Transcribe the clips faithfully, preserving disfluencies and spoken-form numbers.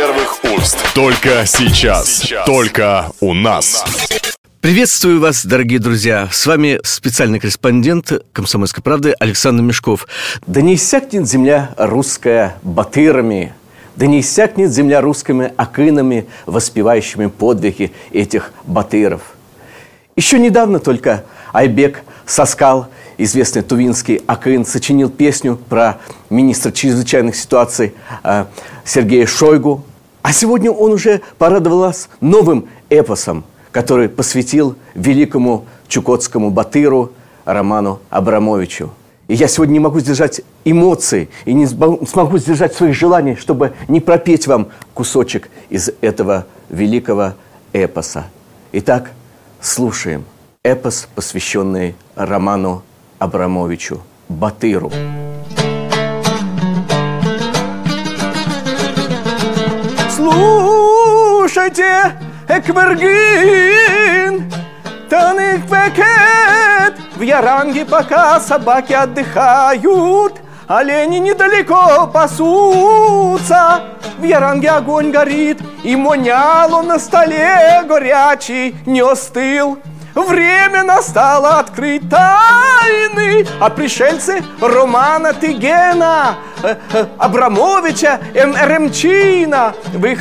первых уст. Только сейчас. сейчас. Только у нас. Приветствую вас, дорогие друзья. С вами специальный корреспондент «Комсомольской правды» Александр Мешков. Да не иссякнет земля русская батырами, да не иссякнет земля русскими акынами, воспевающими подвиги этих батыров. Еще недавно только Айбек Саскал, известный тувинский акын, сочинил песню про министра чрезвычайных ситуаций э, Сергея Шойгу. А сегодня он уже порадовал нас новым эпосом, который посвятил великому чукотскому батыру Роману Абрамовичу. И я сегодня не могу сдержать эмоций и не смогу сдержать своих желаний, чтобы не пропеть вам кусочек из этого великого эпоса. Итак, слушаем эпос, посвященный Роману Абрамовичу, батыру. Слушайте, Эквергин, таных пакет. В Яранге пока собаки отдыхают, олени недалеко пасутся. В Яранге огонь горит, и моняло на столе горячий не остыл. Время настало открыть тайны, а пришельцы Романа Тыгена, э, э, Абрамовича Эремчина,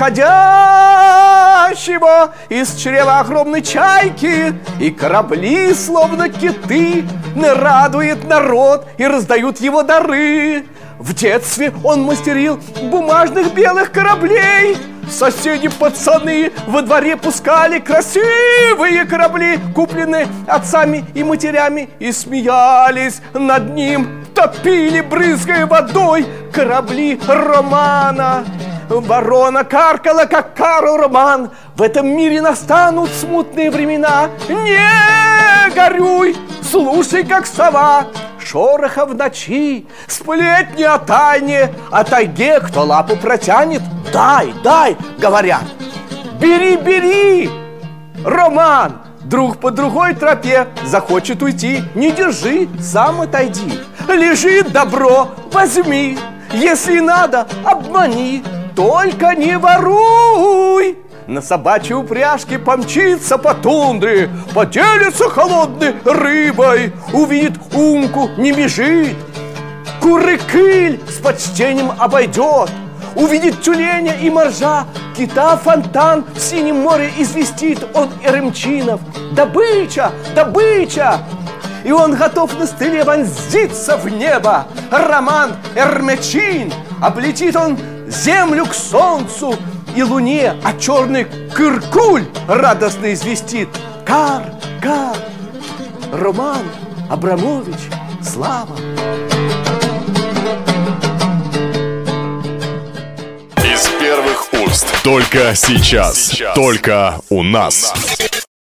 выходящего из чрева огромной чайки, и корабли, словно киты, радует народ и раздают его дары. В детстве он мастерил бумажных белых кораблей. Соседи пацаны во дворе пускали красивые корабли, купленные отцами и матерями, и смеялись над ним, топили, брызгая водой, корабли Романа. Ворона каркала, как карл Роман. В этом мире настанут смутные времена. Не горюй, слушай, как сова, шороха в ночи, сплетни о тайне, о тайге, кто лапу протянет. Дай, дай, говорят. Бери, бери. Роман, друг по другой тропе захочет уйти, не держи, сам отойди. Лежит добро, возьми, если надо, обмани, только не воруй. На собачьей упряжке помчится по тундре, поделится холодной рыбой, увидит умку, не бежит, куры-кыль с почтением обойдет, увидит тюленя и моржа, кита фонтан в синем море известит он Эремчинов. Добыча, добыча! И он готов на стреле вонзиться в небо. Роман Эрмечин, облетит он землю к солнцу и луне, а черный кыркуль радостно известит: кар, кар, Роман Абрамович, слава! Из первых уст. Только сейчас. сейчас. Только у нас.